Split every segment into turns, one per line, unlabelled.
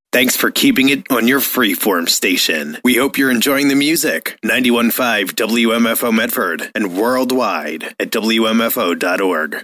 Thanks for keeping it on your freeform station. We hope you're enjoying the music. 91.5 WMFO Medford and worldwide at WMFO.org.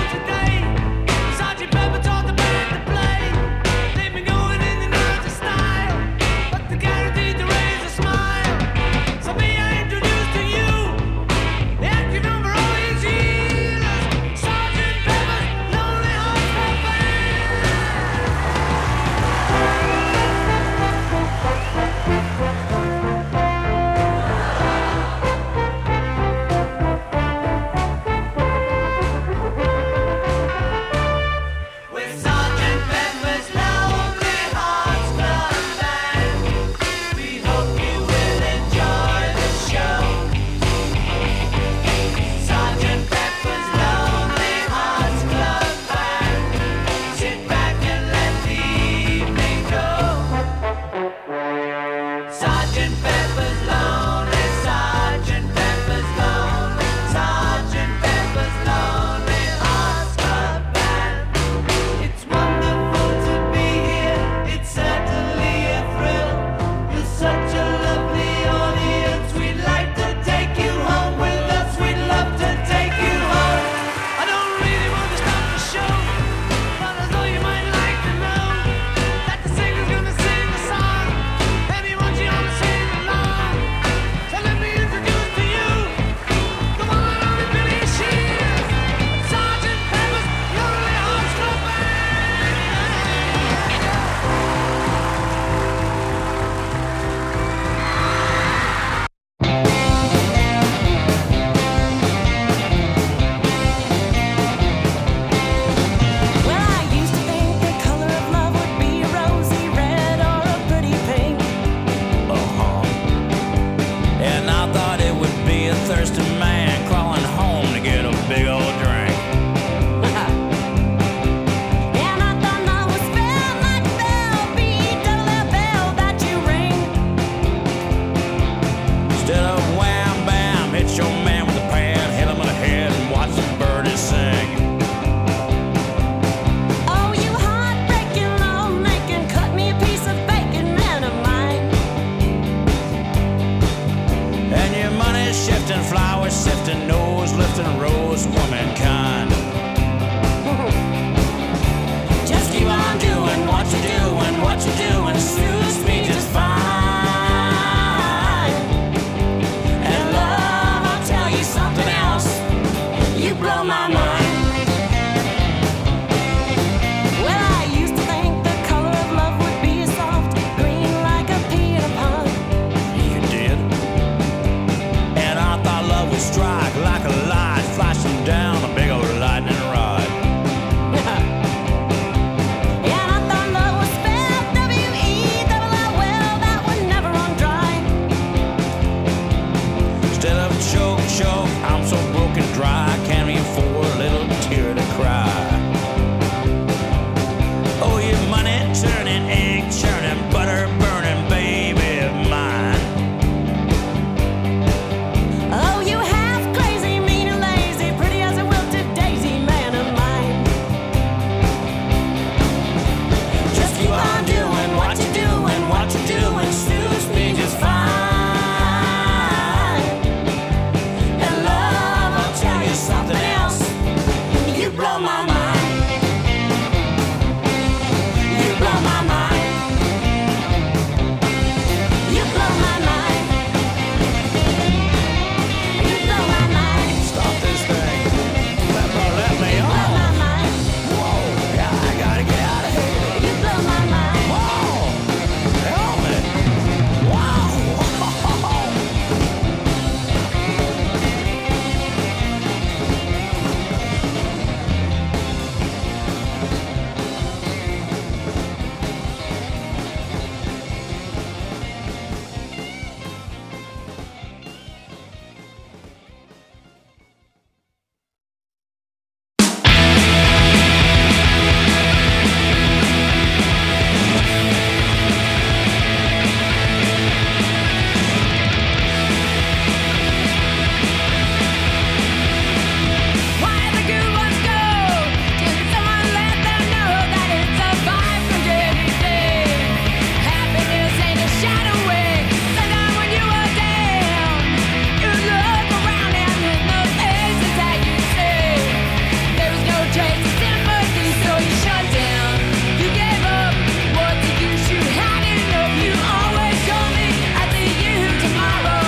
Sergeant Pepper taught the band to play. They've been going in and out to style. and nose lifting rows of womankind. Just keep on doing what you're doing, what you're doing suits me just fine. And love, I'll tell you something else, you blow my mind. Strike like a light flashing down a big old lightning rod.
Yeah, and I thought love was spelled W-E-double-L, well, that would never run dry.
Instead of choke, I'm so broken dry, I can't even afford a little tear to cry. Oh, you money turning, egg churning, butter burning, baby of mine.
Oh, you half crazy, mean and lazy, pretty as a wilted daisy, man of mine.
Just keep on doing what you're doing, what you're doing suits me just fine. And love, I'll tell you something else, you blow my mind. You blow my mind.
You blow my mind. You blow my mind.
Stop this thing. Let me
You blow
on.
my mind.
Whoa, yeah, I gotta get out of here.
You blow my mind.
Whoa, help me. Wow.
Why the good ones go? Can someone let them know that it's a vibe from day to day? Happiness ain't a shadow away. Sometimes when you are down, you look around and in the faces that you see, there was no trace of sympathy, so you shut down. You gave up. What did you shoot? How did you know? You always told me I'd see you tomorrow.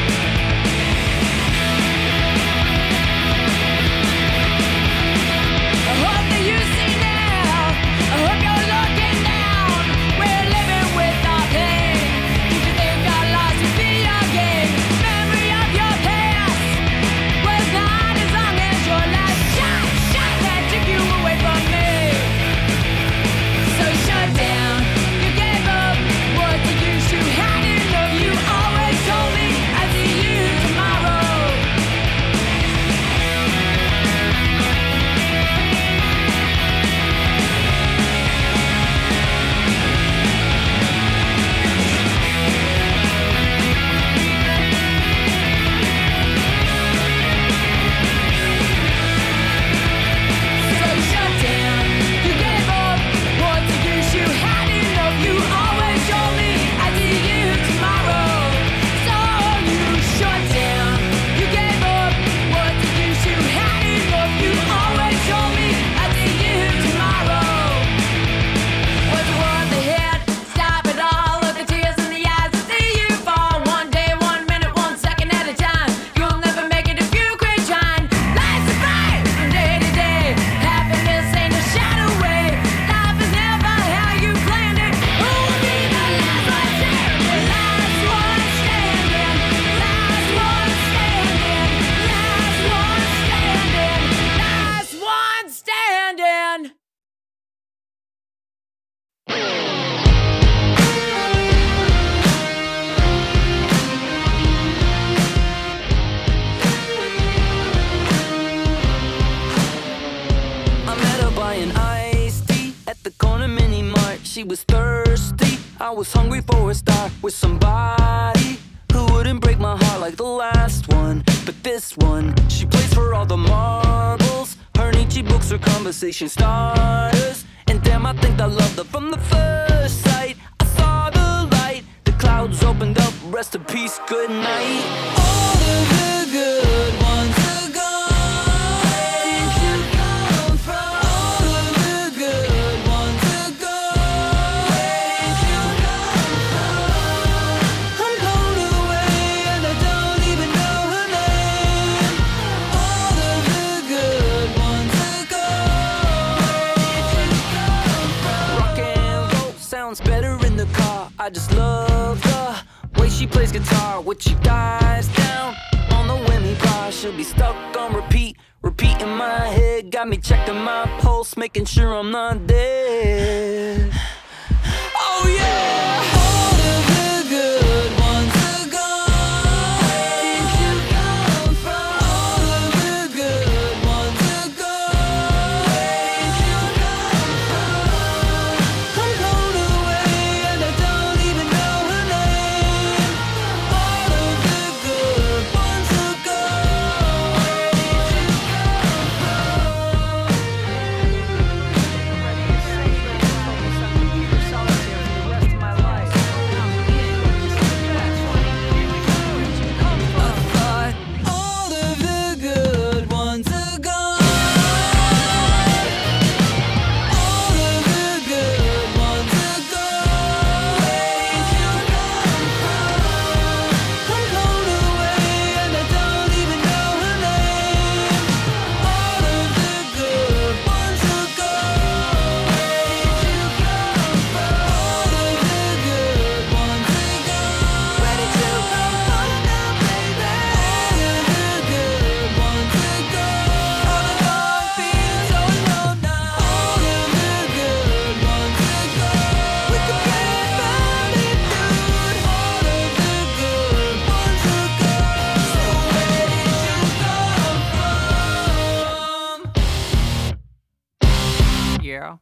I hope that you see now. I hope you're looking down. We're living with our pain. Did you think our loss would be your gain? Memory of your past was not as long as your last shot that took you away from me. So shut down. You gave up. What did you shoot? How did you know? You always told me I'd see you tomorrow. So shut down. You gave up. What did you shoot? How did you know? You always told me I'd see you tomorrow. So you shut down. You gave up. What did you shoot? How did you know? You always told me I'd see you tomorrow. Was it worth the hit? Stop it all. Look the tears in the eyes and see you fall. One day, 1 minute, 1 second at a time. You'll never make it if you quit trying. Life's a fight from day to day. Happiness ain't a shadow away. Life is never how you planned it. Who will be the last one standing? Last one standing. Last one standing. Last one standing. Last one standing.
I met her buying iced tea at the corner mini mart. She was thirsty, I was hungry for a star with somebody who wouldn't break my heart like the last one. But this one, she plays for all the marbles. Her Nietzsche books are conversation starters. And damn, I think I loved her from the first sight. I saw the light, the clouds opened up, rest in peace, good night. All of the good ones her in the car. I just love the way she plays guitar. When she dies down on the whammy bar, she'll be stuck on repeat in my head. Got me checking my pulse, making sure I'm not dead. Oh yeah! All of the good ones are gone. Where did you come from? All of the good ones are gone. Where did you come from? I'm blown away and I don't even know her name. All of the good ones are gone. Where did you come from? Yeah.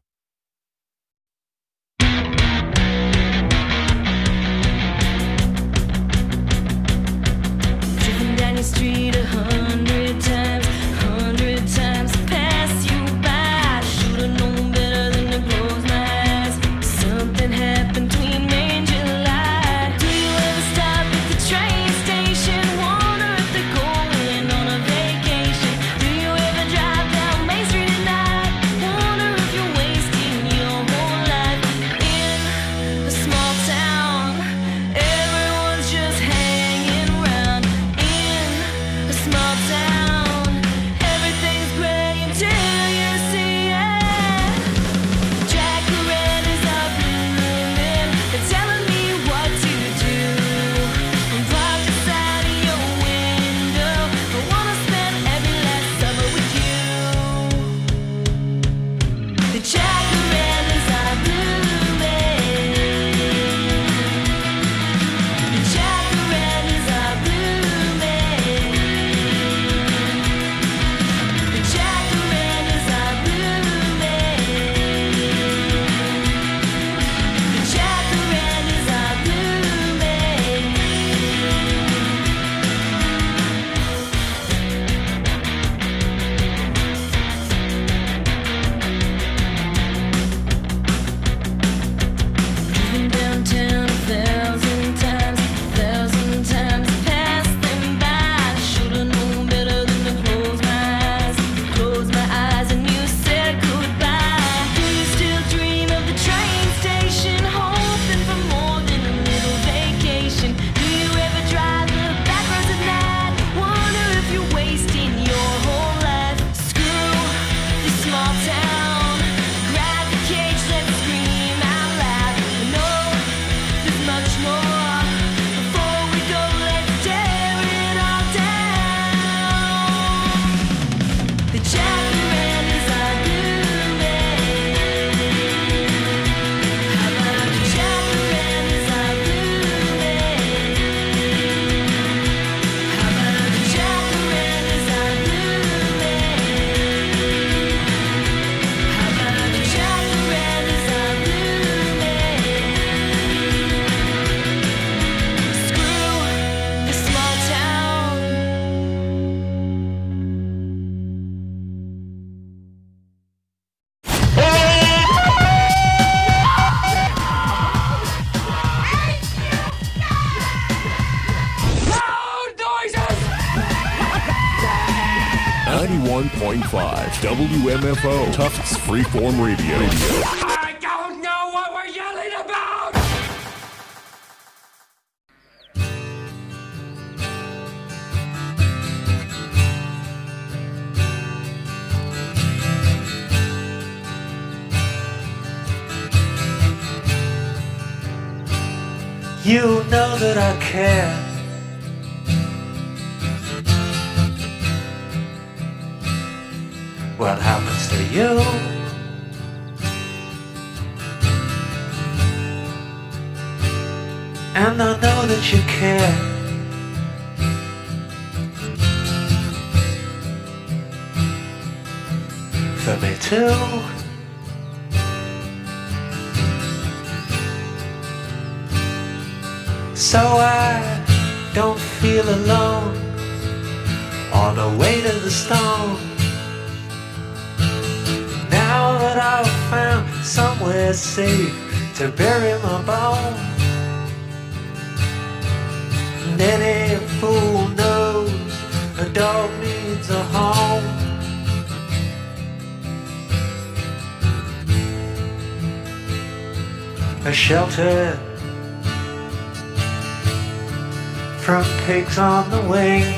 Driven down your street 100 times, pass you by. Should've known better than to close my eyes. Something happened between May and July. Do you ever stop at the train station? Wonder if they're going on a vacation. Do you ever drive down Main Street at night? Wonder if you're wasting your whole life in a small town. Everyone's just hanging around in a small town. Everything's gray until you see it. Jacarandas are blooming. They're telling me what to do. I'm parked outside of your window. I wanna spend every last summer with you. The jacarandas are blooming. The jacarandas are blooming. The jacarandas are blooming. The jacarandas are blooming. Driven downtown 1,000 times, pass them by. Should've known better than to close my eyes, and you said goodbye. Do you still dream of the train station, hoping for more than a little vacation? Do you ever drive the back roads at night? Wonder if you're wasting your whole life. Screw this small town. Grab the cage, let's scream out loud. I know there's much more. Before we go, let's tear it all down. The jacarandas are blooming. How about the jacarandas are blooming? How about the jacarandas are blooming? How about the jacarandas are blooming? Screw the small town.
91.5 WMFO Tufts Freeform Radio.
I don't know what we're yelling about!
You know that I care. What happens to you? And I know that you care. For me too. So I don't feel alone on the way to the stone. Now that I've found somewhere safe to bury my bone. And any fool knows a dog needs a home. A shelter from pigs on the wing.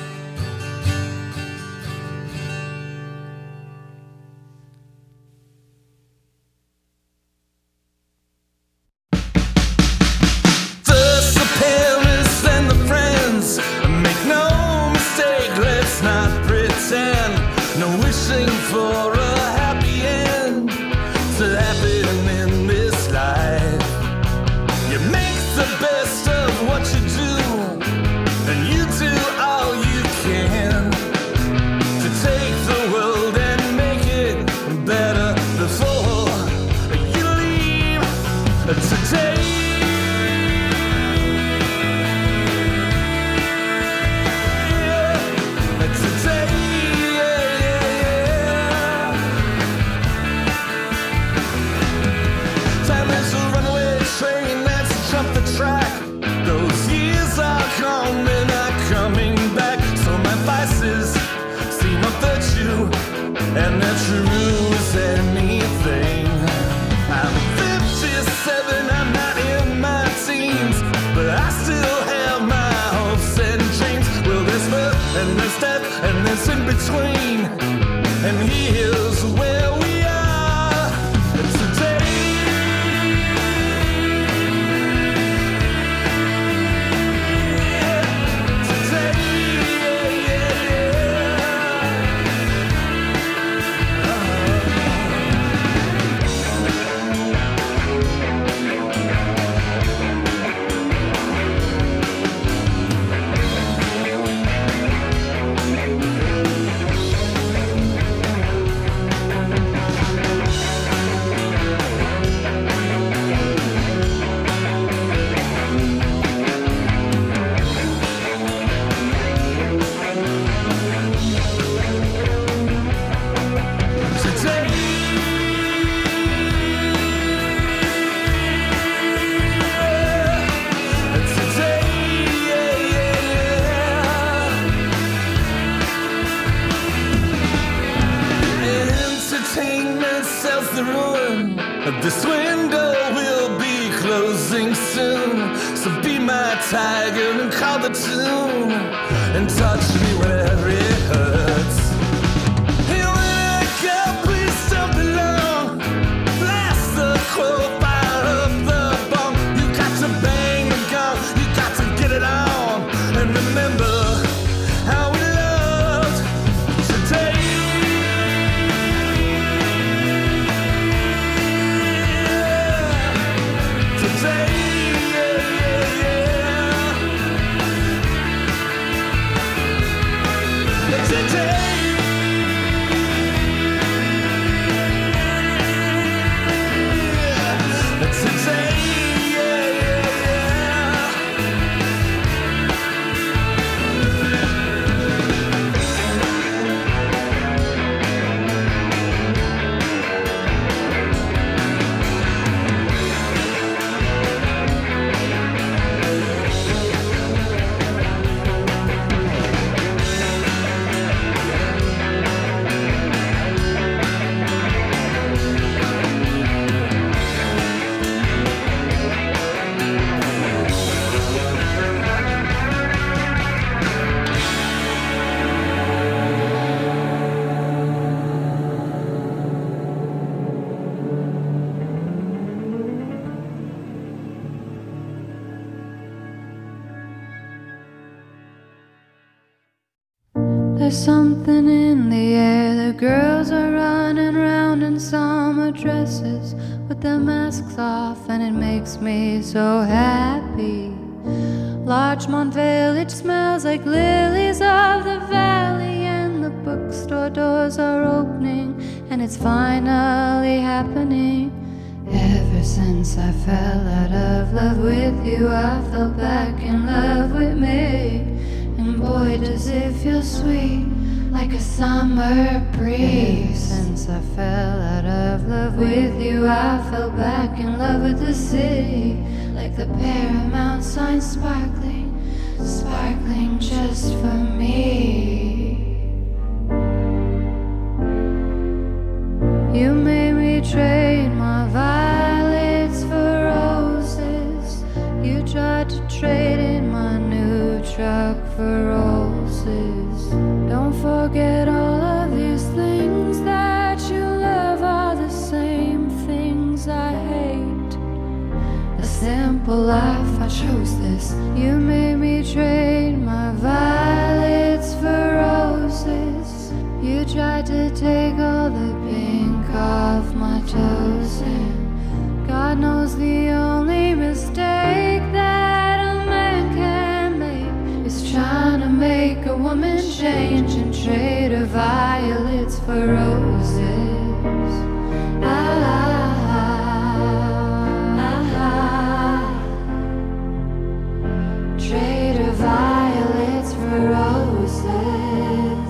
First the parents, then the friends. Make no mistake, let's not pretend. No wishing for a happy end to happen in this life. You make the best of what you do, and you do all you can to take the world and make it better before you leave today. Time is a runaway train that's jumped the track. Those years are gone, they're not coming back. So my vices seem a virtue, and they're true as anything. I'm 57, I'm not in my teens, but I still have my hopes and dreams. Well, there's birth and there's death and there's in between, and here's where we are today. Entertainment sells the ruin. This window will be closing soon. So be my tiger and call the tune, and touch me wherever it hurts. Hey, when I go, please don't be long. Blast the crow, fire up the bomb. You got to bang the gong, you got to get it on, and remember how we loved today. Today, today.
There's something in the air. The girls are running round in summer dresses with their masks off, and it makes me so happy. Larchmont Village smells like lilies of the valley, and the bookstore doors are opening, and it's finally happening. Ever since I fell out of love with you, I fell back in love with me. And boy, does it feel sweet, like a summer breeze. Since I fell out of love with you, I fell back in love with the city, like the Paramount sign sparkling, sparkling just for me. You made me trade my violets for roses. You tried to trade in my new truck for roses. Don't forget all of these things that you love are the same things I hate. A simple life, I chose this. You made me trade my violets for roses. You tried to take all the pink off my toes, and God knows the only mistake that a man can make is trying to make a woman change and trade her violets for roses. Trade her violets for roses.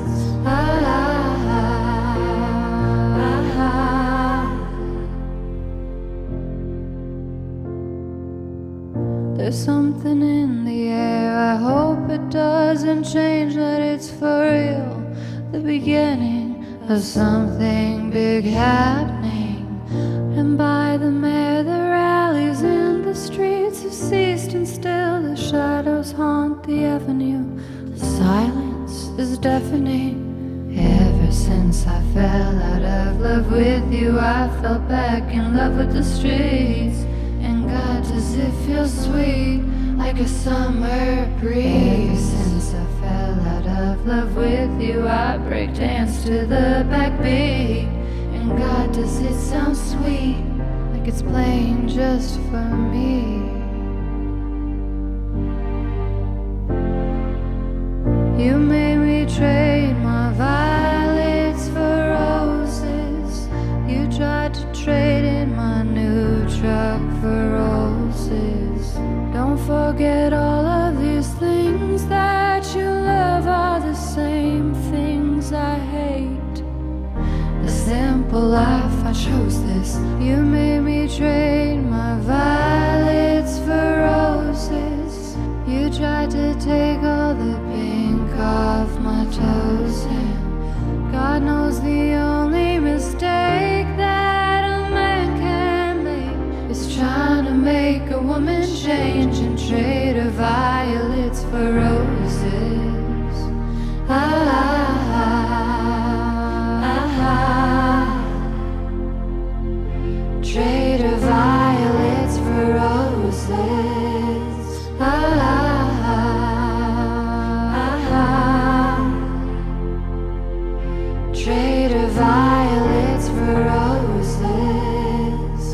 There's something in the air. I hope it doesn't change, that it's for real, the beginning of something big happening. And by the mare, the rallies in the streets have ceased, and still the shadows haunt the avenue. The silence is deafening. Ever since I fell out of love with you, I fell back in love with the streets. And God, does it feel sweet, like a summer breeze. Since I fell out of love with you, I break dance to the backbeat. And God, does it sound sweet, like it's playing just for me. You made me trade my violets for roses. You tried to trade in my new truck for roses. Don't forget all of these things that you love are the same things I hate. The simple life, I chose this. You made me trade my violets for roses. You tried to take all the pink off my toes, and God knows the only mistake that a man can make is trying to make a woman change and trade her violets for roses. Trade her violets for roses. Trade her violets for roses.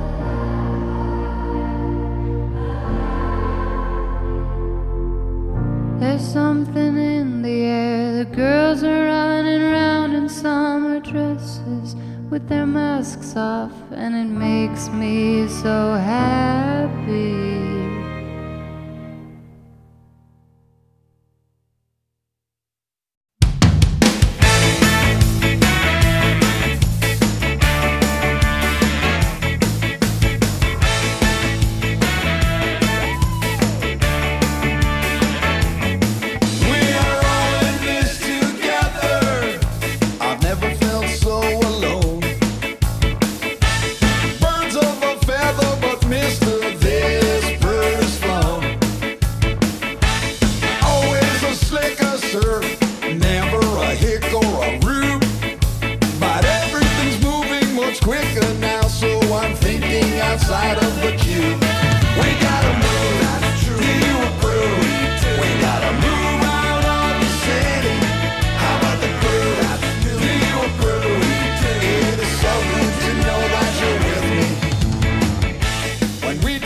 There's something in the air. The girls are running around in summer dresses with their masks off, and it makes me so happy.
Birds of a feather, but Mr.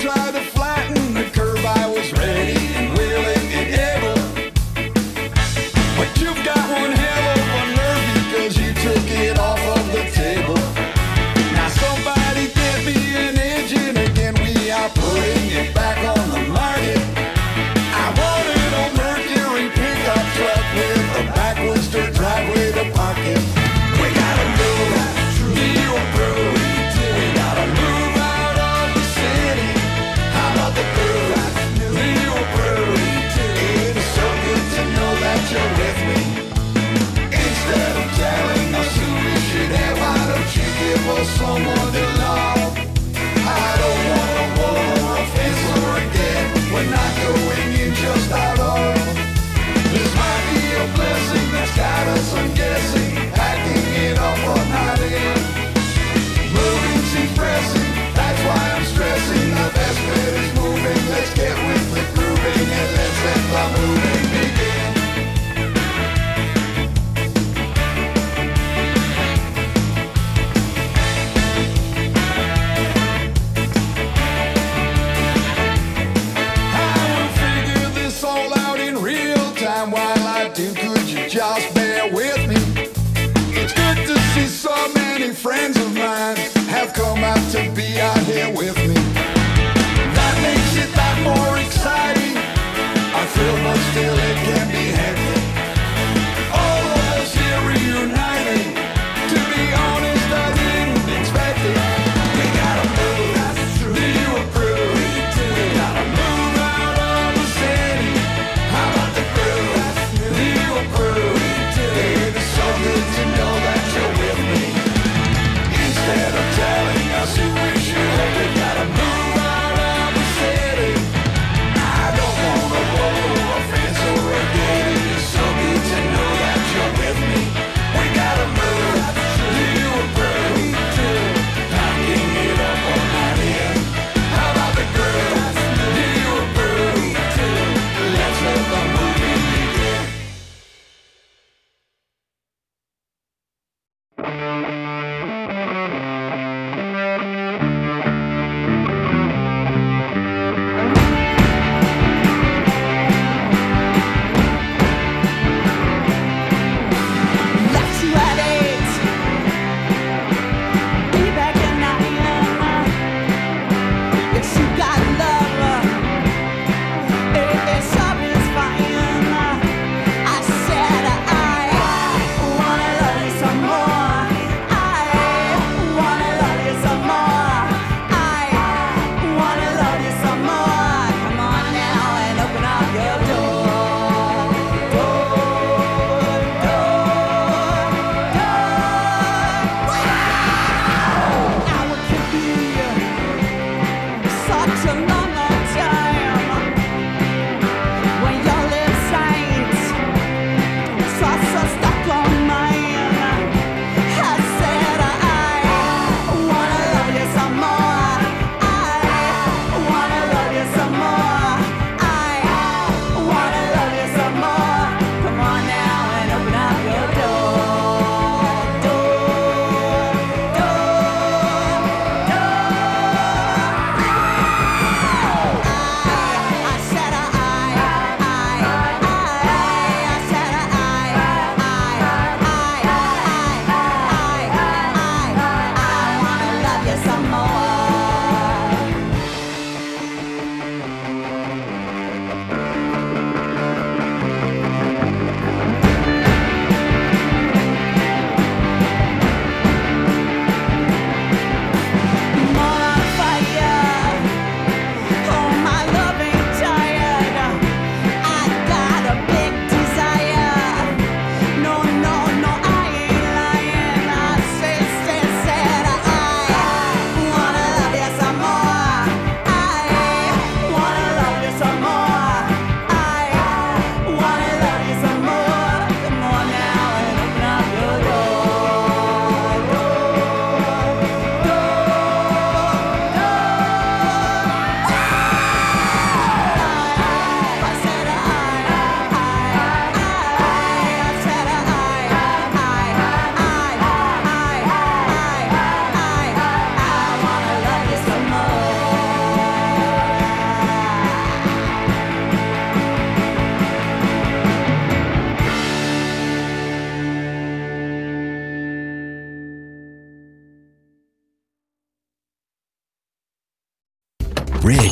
tried to flatten the curve, I was ready and willing and able. But you've got one hell of a nerve because you took it off of the table. Now somebody get me an engine again, we are putting it back on the market. I wanted a Mercury pickup truck with a backwards dirt driveway to park it. We gotta move, do you approve? We gotta move out of the city. I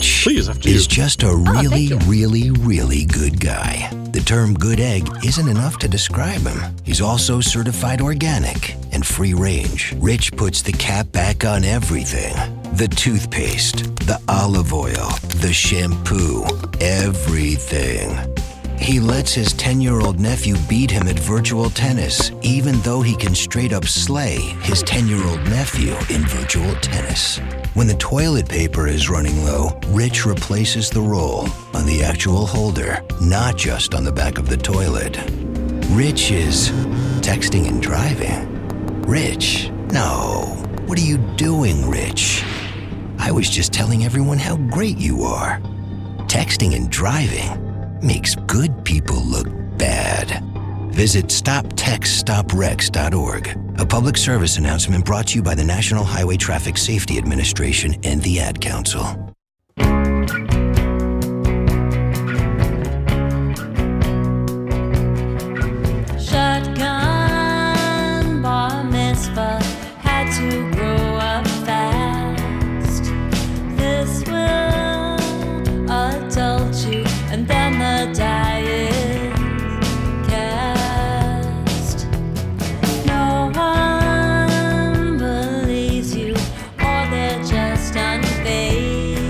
Rich
Please, after you.
is just a really, really, really good guy. The term good egg isn't enough to describe him. He's also certified organic and free range. Rich puts the cap back on everything. The toothpaste, the olive oil, the shampoo, everything. He lets his 10-year-old nephew beat him at virtual tennis, even though he can straight up slay his 10-year-old nephew in virtual tennis. When the toilet paper is running low, Rich replaces the roll on the actual holder, not just on the back of the toilet. Rich is texting and driving. Rich? No. What are you doing, Rich? I was just telling everyone how great you are. Texting and driving makes good people look bad. Visit StopTextStopWrecks.org. A public service announcement brought to you by the National Highway Traffic Safety Administration and the Ad Council.
Shotgun bar mitzvah had to grow up fast. This will adult you, and then the die is cast. No one believes you, or they're just unfazed.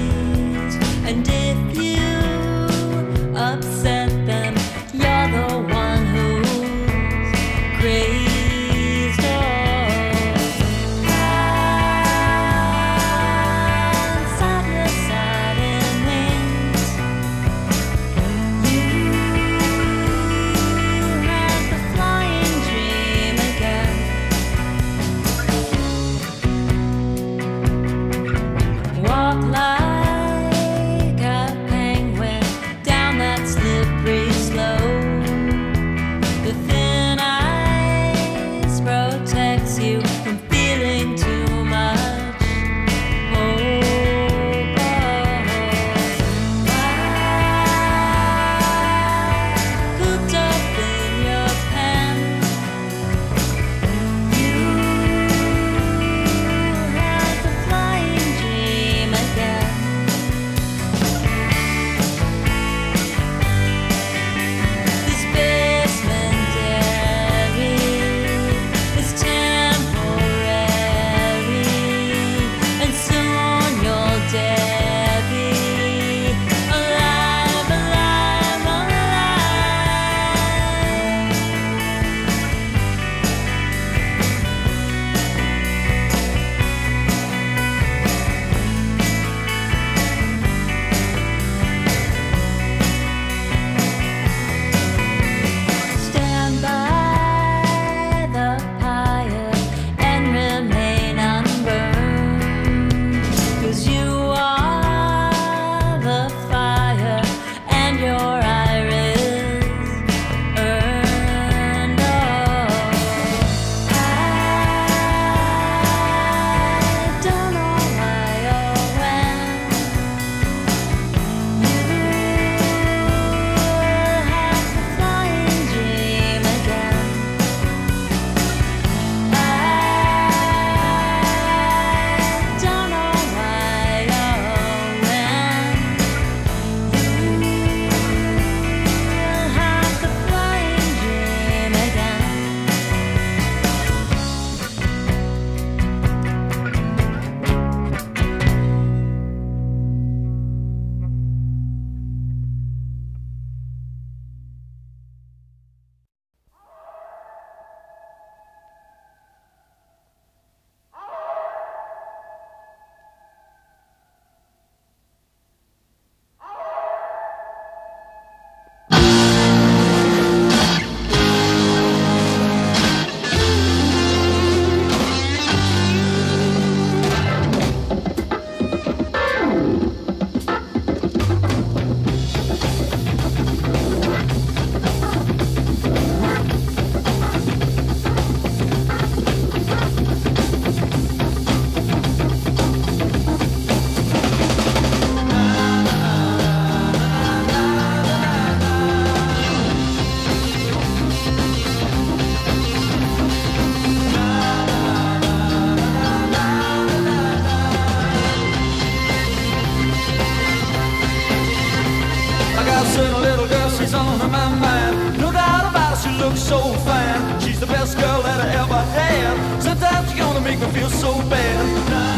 certain little girl, she's on my mind. No doubt about it, she looks so fine. She's the best girl that I ever had. Sometimes you're gonna make me feel so bad.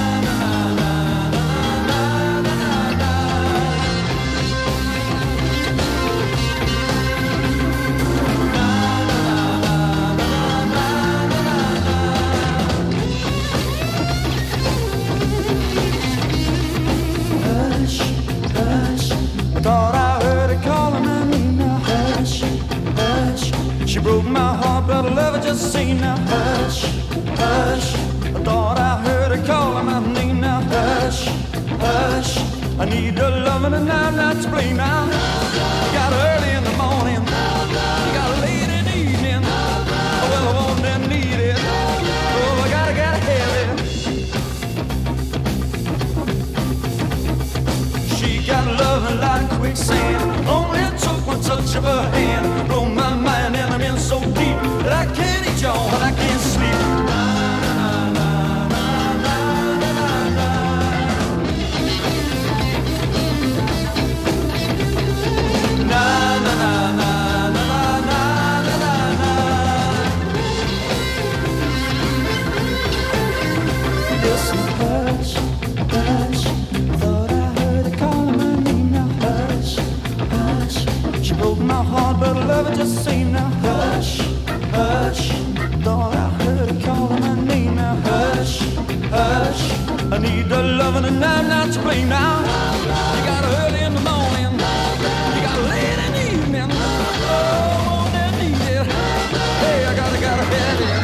Hush, hush, I thought I heard her calling my name now. Hush, hush, she broke my heart, but I love her just the same now. Hush, hush, I thought I heard her calling my name now. Hush, hush, I need her loving and I'm not to blame now. You got her early in the morning, you got her late in the evening. Oh, well, I want and need it. Oh, I gotta have it. She got loving like quicksand. Only it took one touch of her hand. Blow my mind and I'm in so deep that I can't eat y'all, but I can't sleep. Listen, hush, hush, thought I heard her calling my name now. Hush, hush, she broke my heart, but I love her just the same now. Hush, hush, thought I heard her calling my name now. Hush, hush, I need the loving and I'm not to blame now. You got her early in the morning, you got her late in the evening. Oh, I need it. Hey, I gotta have it.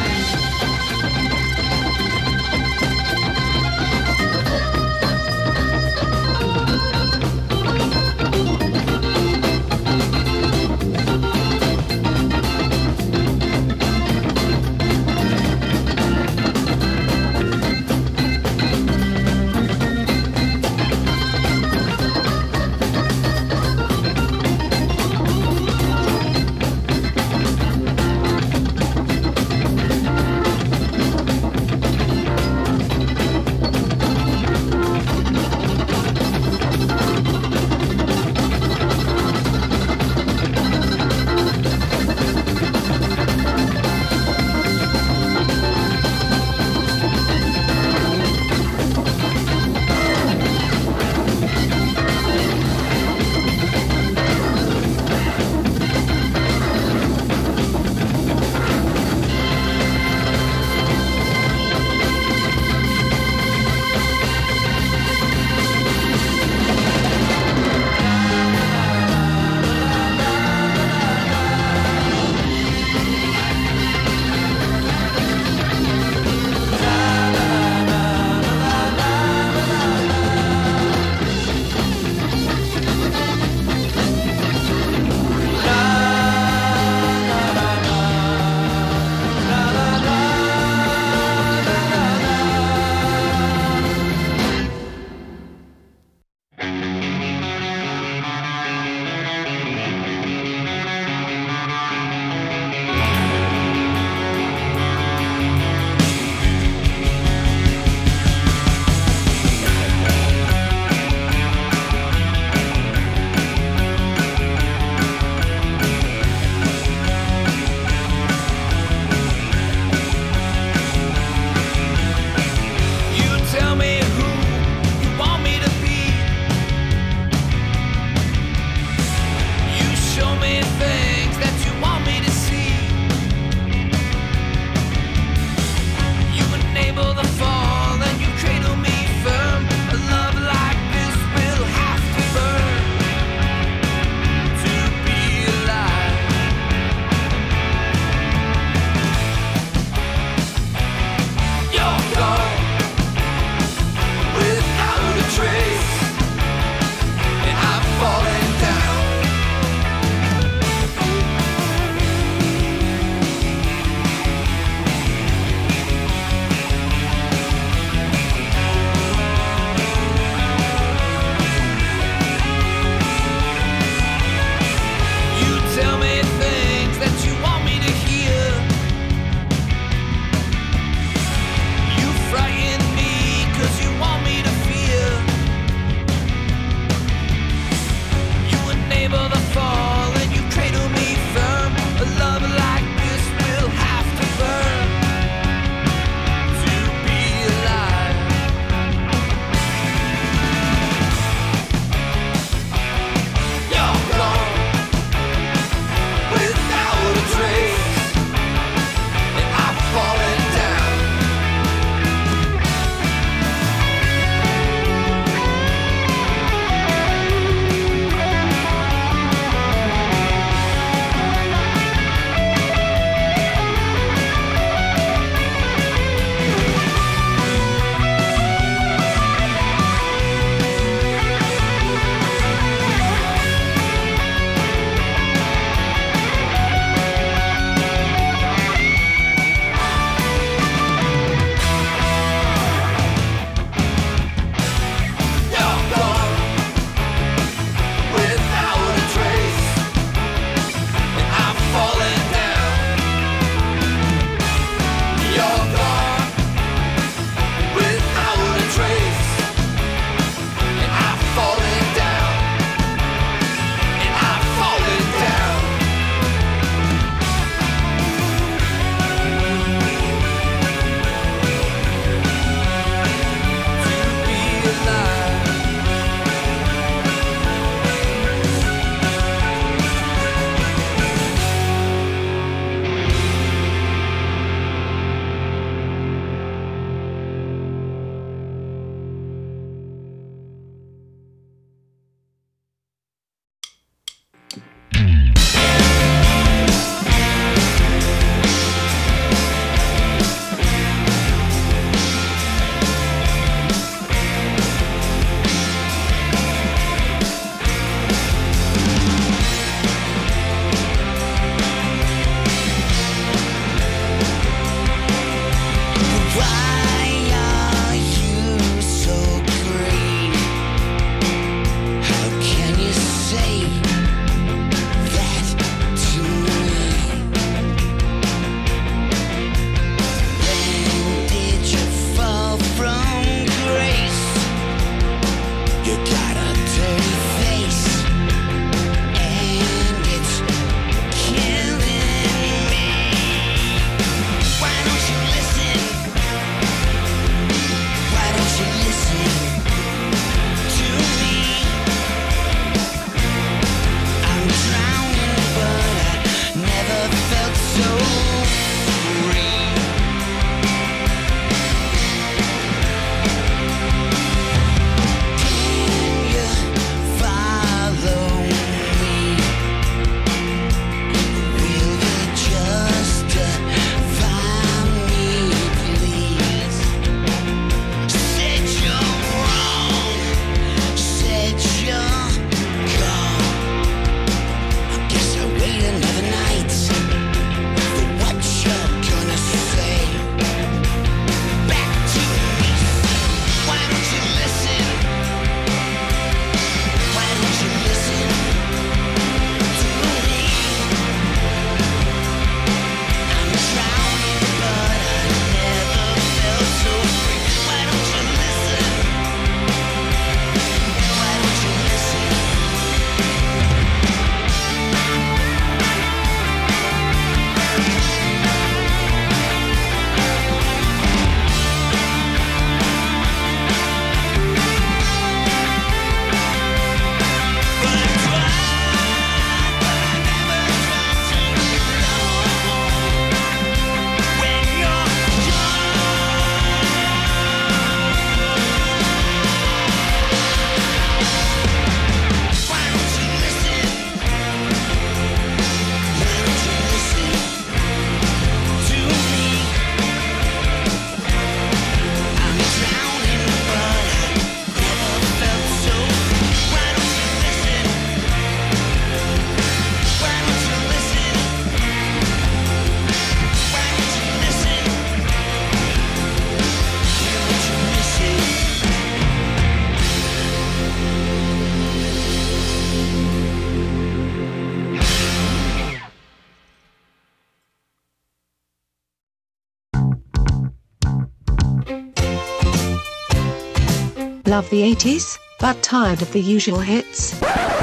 Love the 80s, but tired of the usual hits?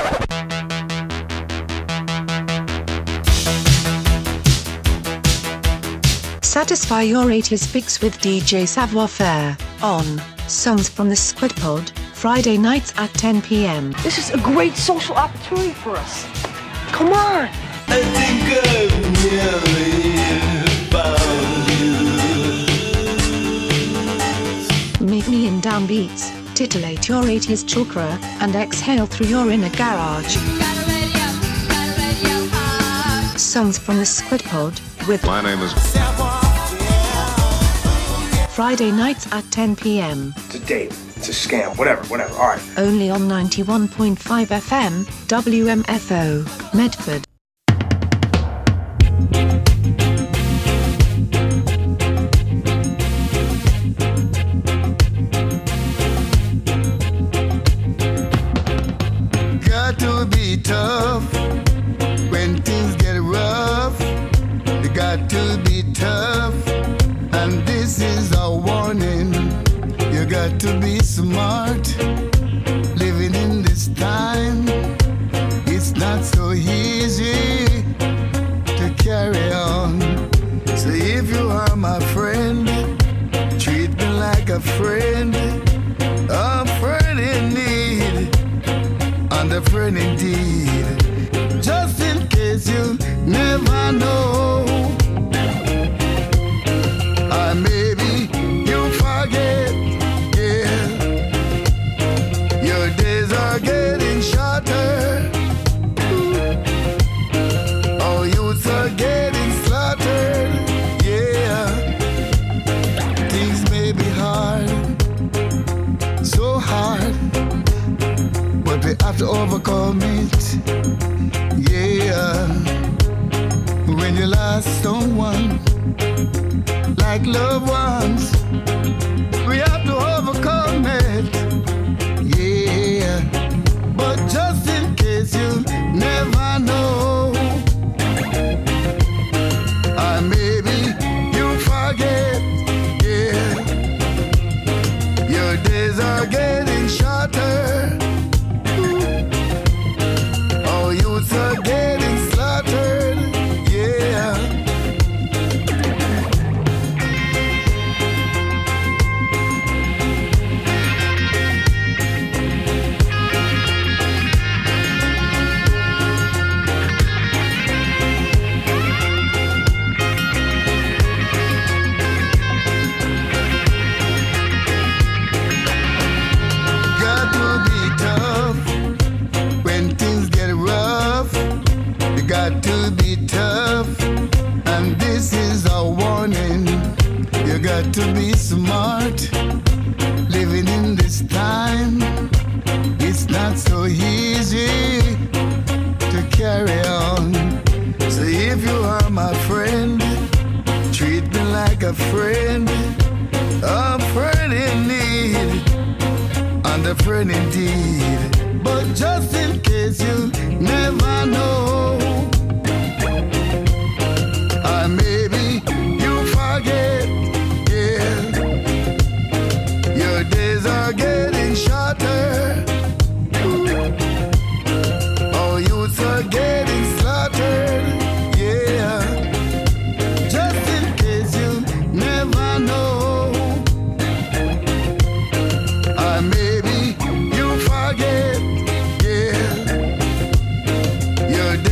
Satisfy your 80s fix with DJ Savoir Faire on Songs from the Squid Pod, Friday nights at 10 p.m.
This is a great social opportunity for us. Come on!
I think I've nearly found you.
Meet me in downbeats, titillate your 80s chakra, and exhale through your inner garage. Songs from the Squid Pod with
My name is
Friday nights at 10 p.m.
It's a date. It's a scam. Whatever. All right.
Only on 91.5 FM, WMFO, Medford.
Got to be tough when things get rough. You got to be tough, and this is a warning. You got to be smart. Living in this time, it's not so easy to carry on. So if you are my friend, treat me like a friend in need, and a friend indeed. Just in case you never know, or maybe you forget, yeah. Your days are getting shorter. Oh, youths are getting slaughtered, yeah. Things may be hard, so hard, but we have to overcome it, yeah. When you lost someone, like loved ones, we have to overcome it, yeah. But just in case you never know, or maybe you forget, yeah. Your days are getting shorter. Oh, youths are getting slaughtered, yeah. Got to be tough when things get rough. You got to be tough, and this is a warning. You got to be smart. Living in this time, it's not so easy to carry on. So if you are my friend, treat me like a friend in need, and a friend indeed. But just in case you never know, or maybe you forget, yeah. Your days are getting shorter. Oh, youths are getting slaughtered, yeah. Just in case you never know, or maybe you forget, yeah. Your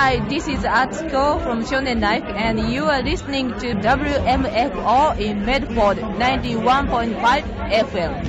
Hi, this is Atsuko from Shonen Life, and you are listening to WMFO in Medford 91.5 FM.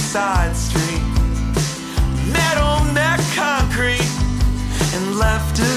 Side street, metal neck concrete, and left